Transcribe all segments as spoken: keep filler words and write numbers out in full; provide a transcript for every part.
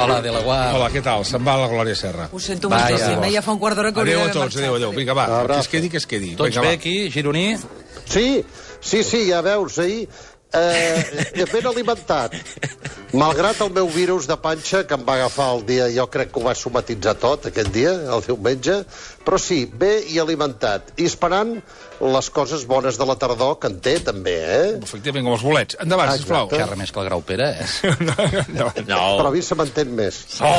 Hola, de la Guà. Hola, què tal? Se'n va la Glòria Serra. Ho sento moltíssim, ja fa un quart d'hora que hauria Adéu a d'haver tots, marxat. adéu, adéu. Vinga, va, que es quedi, que es quedi. Tots Vinga, bé va. aquí, gironí? Sí, sí, sí, ja veus, ahir eh, ben alimentat. Malgrat el meu virus de panxa, que em va agafar el dia, jo crec que ho va somatitzar tot, aquell dia, el diumenge, però sí, bé i alimentat. I esperant les coses bones de la tardor, que en té, també, eh? Efectivament, com els bolets. Endavant, Ah, sisplau. exacte. Xerra més que el Grau Pere, eh? No, no. No. Però a mi se m'entén més.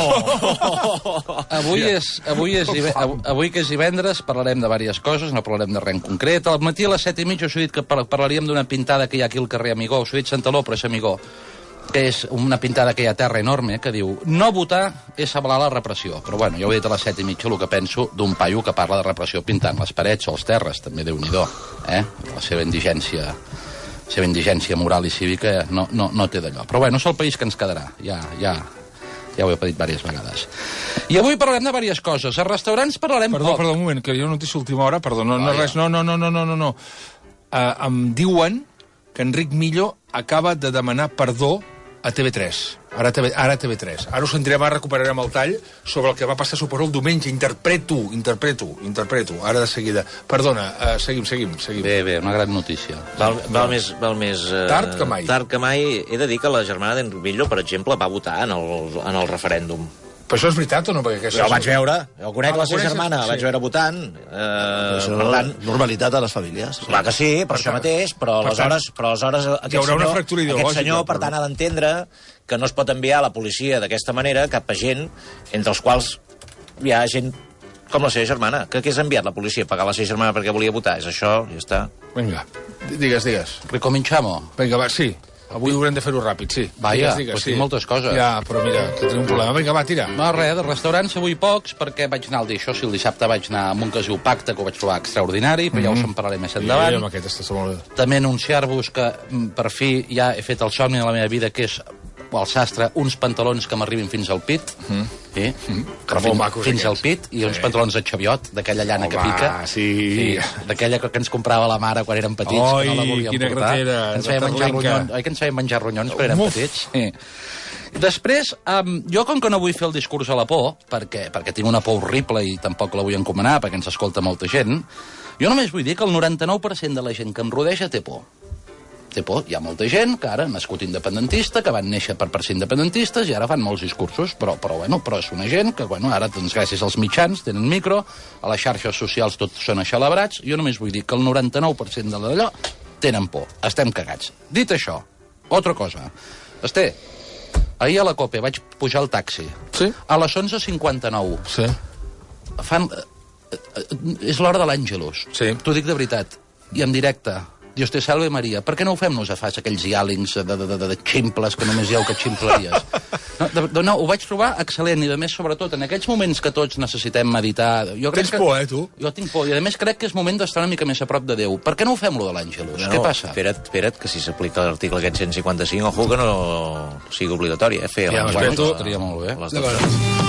Avui, és, avui, és, dive- av- avui que és divendres parlarem de diverses coses, no parlarem de res en concret. Al matí a les set i mitja us he dit que par- parlaríem d'una pintada que hi ha aquí al carrer Amigó. Us he dit Santaló, però és Amigó. Que és una pintada que hi ha a terra enorme, que diu no votar és avalar la repressió. Però bueno, ja ho he dit a les set i mitja el que penso d'un paio que parla de repressió pintant les parets o els terres, també Déu-n'hi-do. Eh? La seva indigència, la seva indigència moral i cívica no, no, no té d'allò. Però bueno, és el país que ens quedarà. Ja, ja, ja ho he dit diverses vegades. I avui parlarem de diverses coses. A restaurants parlarem Perdó, poc. perdó, un moment, que jo notícia última hora, perdó, no, no, Ah, ja. res, no, no, no, no, no, no, no. Uh, em diuen que Enric Millo acaba de demanar perdó a T V tres. Ara, TV, ara T V tres. Ara ho sentirem, ara recuperarem el tall sobre el que va passar, suposo, el diumenge. Interpreto, interpreto, interpreto. Ara de seguida. Perdona, uh, seguim, seguim, seguim. Bé, bé, una gran notícia. Val, val més... Val més eh, Tard que mai. Tard que mai. He de dir que la germana d'Enric Millo, per exemple, va votar en el, en el referèndum. Però això és veritat o no? Perquè Jo el vaig veure, jo conec Ah, la la seva coneixes? germana, la Sí. vaig veure votant. Eh, Això, per tant, normalitat a les famílies. clar que sí, per, Per això tant- mateix, però per aleshores, però aleshores aquest, haurà una senyor, fractura aquest ideològica, senyor, per però- tant, ha d'entendre que no es pot enviar la policia d'aquesta manera cap a gent, entre els quals hi ha gent com la seva germana. Que què has enviat la policia? Pagar la seva germana perquè volia votar? És això, ja està. Vinga, digues, digues. Ricominciamo. Vinga, va, sí. Avui haurem de fer-ho ràpid, sí. Vaja, digues, digues, doncs tinc moltes coses. Ja, però mira, que tenim un problema. Vinga, va, tira. No, res, de restaurants avui pocs, perquè vaig anar al dia això, si el dissabte vaig anar a un que es diu Pacte, que ho vaig trobar extraordinari, però ja us en parlaré més endavant. Sí, amb aquest està molt bé. També anunciar-vos que, mm, per fi, ja he fet el somni de la meva vida, que és al sastre, uns pantalons que m'arribin fins al pit. Mm. Sí? Mm. Que molt macos, fins al aquests. pit, i uns pantalons de xaviot, d'aquella llana que Home, pica. sí. D'aquella que ens comprava la mare quan érem petits, Oi, que no la volíem quina portar. gratera, Que ens feia menjar terrenca. ronyons, oi que ens feia menjar ronyons quan érem Uf. petits? Sí. Després, um, jo com que no vull fer el discurs a la por, perquè, perquè tinc una por horrible i tampoc la vull encomanar, perquè ens escolta molta gent, jo només vull dir que el noranta-nou per cent de la gent que em rodeja té por. Té por. Hi ha molta gent que ara ha nascut independentista, que van néixer per, per ser independentistes i ara fan molts discursos, però, però, bueno, però és una gent que, bueno, ara, doncs, gràcies als mitjans, tenen micro, a les xarxes socials tots són aixelebrats, jo només vull dir que el noranta-nou per cent de d'allò tenen por. Estem cagats. Dit això, altra cosa. Esté, ahir a la COPE vaig pujar al taxi. Sí? A les onze cinquanta-nou. Sí. Fan... eh, eh, És l'hora de l'Àngelus. Sí. T'ho dic de veritat. I en directe. Dios te salve Maria. Per què no ho fem nos a fas aquells diàlings de, de, de, de ximples que només hi ha que ximpleries? No, de, de, no, ho vaig trobar excel·lent i, de més, sobretot, en aquells moments que tots necessitem meditar... Jo crec Tens que... por, eh, tu? Jo tinc por, i a més crec que és moment d'estar una mica més a prop de Déu. Per què no ho fem, lo de l'Àngelus? Què passa? Espera't, espera't, que si s'aplica l'article aquest cent cinquanta-cinc, ojo que no sigui obligatori, eh? Fer Ja, l'Àngel espera, tu- a- estaria molt bé. a les De dotze. veres.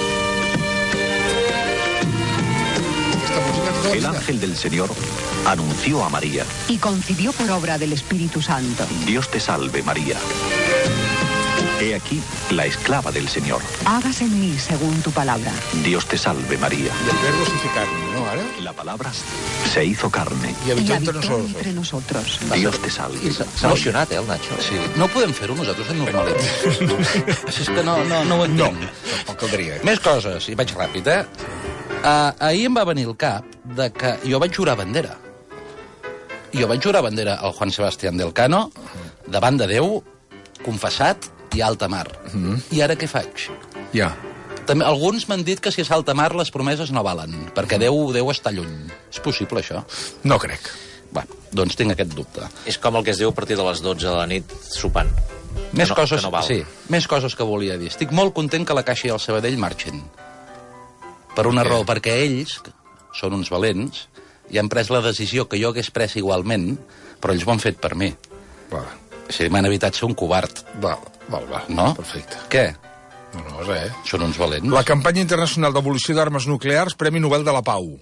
Aquesta música és El dolça. ángel del Señor anunció a María: y concibió por obra del Espíritu Santo. Dios te salve, María. He aquí la esclava del Señor. Hágase en mí según tu palabra. Dios te salve, María. I el verbo s'hi carne, no, ara? La palabra se hizo carne. I Y habitó habitó entre nosotros. entre nosotros. Dios te salve. S'ha emocionat, eh, el Nacho? Sí. No podem fer-ho nosaltres en normalitat. És que no, no, no ho entenc. No, tampoc caldria. Més coses, i vaig ràpid, eh? Uh, ahir em va venir el cap de que jo vaig jurar bandera. Jo vaig jurar bandera al Juan Sebastián del Cano, davant de Déu, confessat i a alta mar. Mm. I ara què faig? Ja. També, alguns m'han dit que si és alta mar les promeses no valen, perquè Déu, Déu està lluny. És possible, això? No crec. Bueno, doncs tinc aquest dubte. És com el que es diu a partir de les dotze de la nit sopant. Més no- coses, que no val. sí, més coses que volia dir. Estic molt content que la Caixa i el Sabadell marxin. Per una Per què? raó, perquè ells, que són uns valents, i han pres la decisió que jo hagués pres igualment, però ells ho han fet per mi. Va, És a dir, m'han evitat ser un covard, va, va, va. no? Perfecte. Què? No, no, res. Són uns valents? La campanya internacional d'abolició d'armes nuclears, Premi Nobel de la Pau.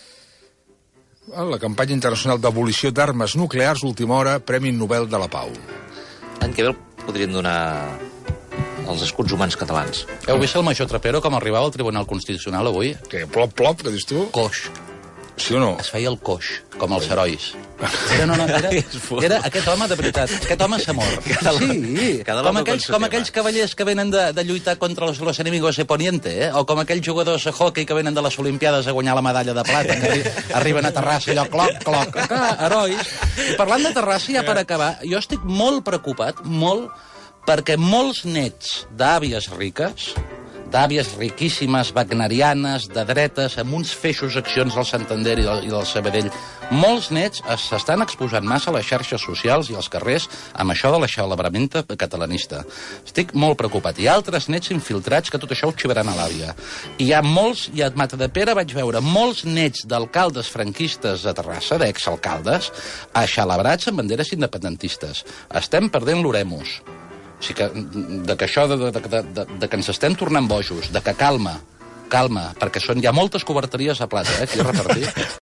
La campanya internacional d'abolició d'armes nuclears, última hora, Premi Nobel de la Pau. L'any que ve el podrien donar els escuts humans catalans. Heu vist el major Trapero com arribava al Tribunal Constitucional avui? Que plop, plop, que dius tu? Coix. Sí o no? Es feia el coix, com els herois. Era, no, no, era, era aquest home de veritat, aquest home s'amor. Sí, com aquells, com aquells cavallers que venen de, de lluitar contra los, los enemigos de Poniente, eh? O com aquells jugadors de hockey que venen de les Olimpiades a guanyar la medalla de plata, que arri arriben a Terrassa i allò, cloc, cloc. Clar, herois. I parlant de Terrassa, ja per acabar, jo estic molt preocupat, molt, perquè molts nets d'àvies riques, d'àvies riquíssimes, wagnerianes, de dretes, amb uns feixos accions del Santander i del, i del Sabadell. Molts nets s'estan exposant massa a les xarxes socials i als carrers amb això de l'aixelabramenta catalanista. Estic molt preocupat. Hi ha altres nets infiltrats que tot això ho xivaran a l'àvia. I hi ha molts, i a Matadepera vaig veure molts nets d'alcaldes franquistes a Terrassa, d'exalcaldes, aixelabrats amb banderes independentistes. Estem perdent l'oremus. O sigui que, de que això, de, de, de, de, de que ens estem tornant bojos, de que calma, calma, perquè són, hi ha moltes coberteries a plata, eh, aquí a repartir.